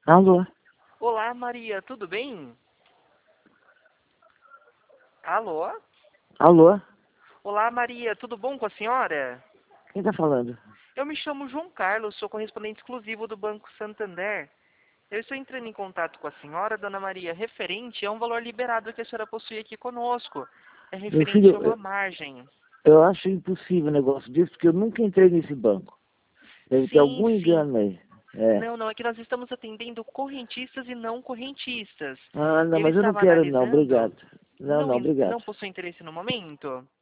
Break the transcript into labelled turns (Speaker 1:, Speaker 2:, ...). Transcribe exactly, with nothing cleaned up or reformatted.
Speaker 1: Alô?
Speaker 2: Olá, Maria, tudo bem? Alô?
Speaker 1: Alô?
Speaker 2: Olá, Maria, tudo bom com a senhora?
Speaker 1: Quem tá falando?
Speaker 2: Eu me chamo João Carlos, sou correspondente exclusivo do Banco Santander. Eu estou entrando em contato com a senhora, dona Maria, referente a um valor liberado que a senhora possui aqui conosco. É
Speaker 1: Meu
Speaker 2: referente a
Speaker 1: filho,
Speaker 2: uma
Speaker 1: eu,
Speaker 2: margem.
Speaker 1: eu acho impossível um negócio desse, porque eu nunca entrei nesse banco. Deve ter
Speaker 2: Sim,
Speaker 1: algum
Speaker 2: sim.
Speaker 1: engano aí. É.
Speaker 2: Não, não, é que nós estamos atendendo correntistas e não correntistas.
Speaker 1: Ah, não,
Speaker 2: Eu
Speaker 1: mas eu não
Speaker 2: estava
Speaker 1: quero não,
Speaker 2: analisando.
Speaker 1: obrigado. Não,
Speaker 2: Não,
Speaker 1: não,
Speaker 2: não
Speaker 1: obrigado.
Speaker 2: possui interesse no momento?